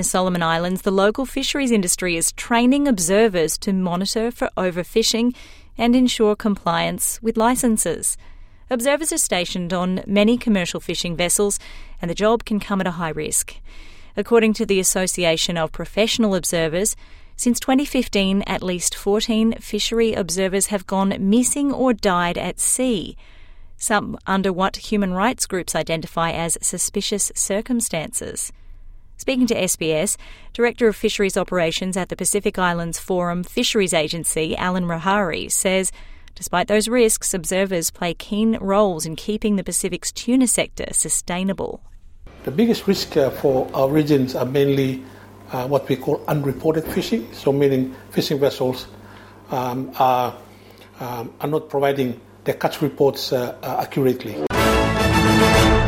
the Solomon Islands, the local fisheries industry is training observers to monitor for overfishing and ensure compliance with licences. Observers are stationed on many commercial fishing vessels, and the job can come at a high risk. According to the Association of Professional Observers, since 2015, at least 14 fishery observers have gone missing or died at sea, some under what human rights groups identify as suspicious circumstances. Speaking to SBS, Director of Fisheries Operations at the Pacific Islands Forum Fisheries Agency, Alan Rahari, says despite those risks, observers play keen roles in keeping the Pacific's tuna sector sustainable. The biggest risk for our regions are mainly what we call unreported fishing, so meaning fishing vessels are not providing their catch reports accurately.